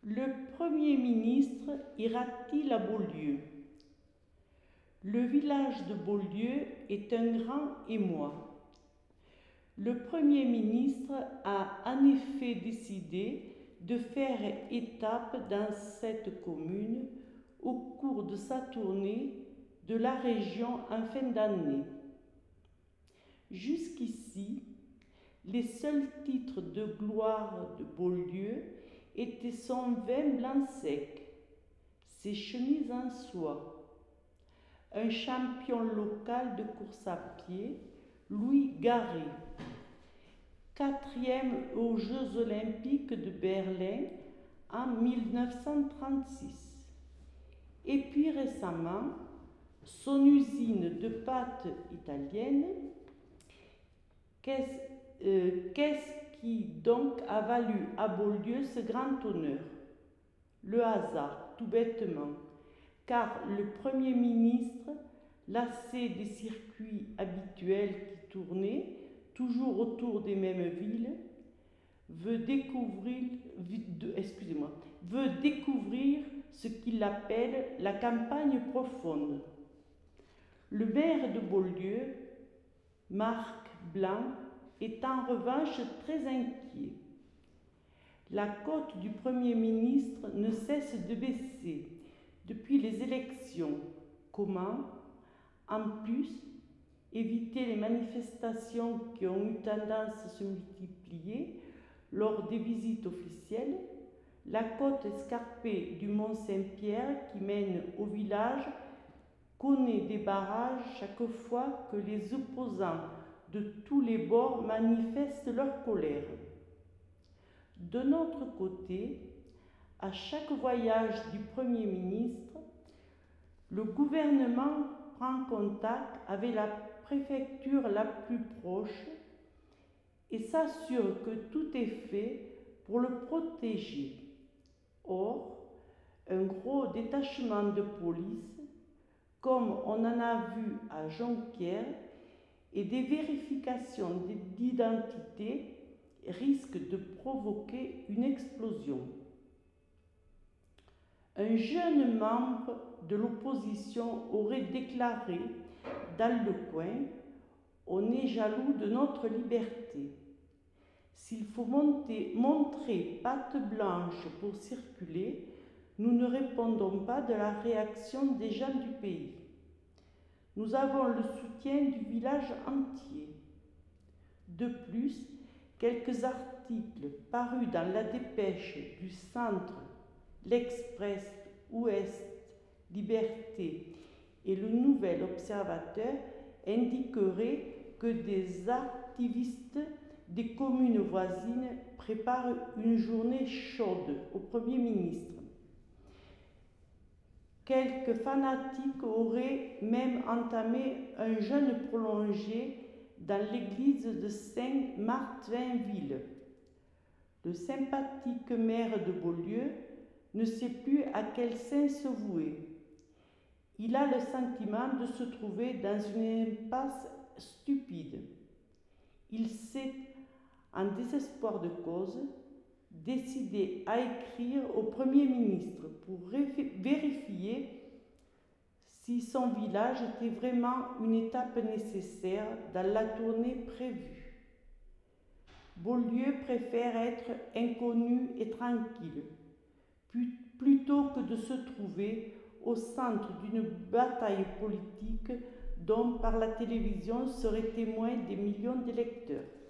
Le Premier ministre ira-t-il à Beaulieu? Le village de Beaulieu est un grand émoi. Le Premier ministre a en effet décidé de faire étape dans cette commune au cours de sa tournée de la région en fin d'année. Jusqu'ici, les seuls titres de gloire de Beaulieu étaient son vin blanc sec, ses chemises en soie, un champion local de course à pied, Louis Garré, 4e aux Jeux olympiques de Berlin en 1936. Et puis récemment, son usine de pâtes italienne. Qu'est-ce qui donc a valu à Beaulieu ce grand honneur? Le hasard, tout bêtement, car le Premier ministre, lassé des circuits habituels qui tournaient, toujours autour des mêmes villes, veut découvrir ce qu'il appelle la campagne profonde. Le maire de Beaulieu, Marc Blanc, est en revanche très inquiet. La cote du Premier ministre ne cesse de baisser depuis les élections. Comment, en plus, éviter les manifestations qui ont eu tendance à se multiplier lors des visites officielles? La côte escarpée du Mont Saint-Pierre qui mène au village connaît des barrages chaque fois que les opposants de tous les bords manifestent leur colère. De notre côté, à chaque voyage du Premier ministre, le gouvernement prend contact avec la préfecture la plus proche et s'assure que tout est fait pour le protéger. Or, un gros détachement de police, comme on en a vu à Jonquière, et des vérifications d'identité risquent de provoquer une explosion. Un jeune membre de l'opposition aurait déclaré dans le coin: « On est jaloux de notre liberté. S'il faut montrer patte blanche pour circuler, nous ne répondons pas de la réaction des gens du pays. Nous avons le soutien du village entier. » De plus, quelques articles parus dans la dépêche du Centre, l'Express, Ouest, Liberté et le Nouvel Observateur indiqueraient que des activistes des communes voisines préparent une journée chaude au Premier ministre. Quelques fanatiques auraient même entamé un jeûne prolongé dans l'église de Saint-Martinville. Le sympathique maire de Beaulieu ne sait plus à quel saint se vouer. Il a le sentiment de se trouver dans une impasse stupide. Il s'est, en désespoir de cause, décidé à écrire au Premier ministre pour vérifier si son village était vraiment une étape nécessaire dans la tournée prévue. Beaulieu préfère être inconnu et tranquille, plutôt que de se trouver au centre d'une bataille politique dont par la télévision seraient témoins des millions d'électeurs.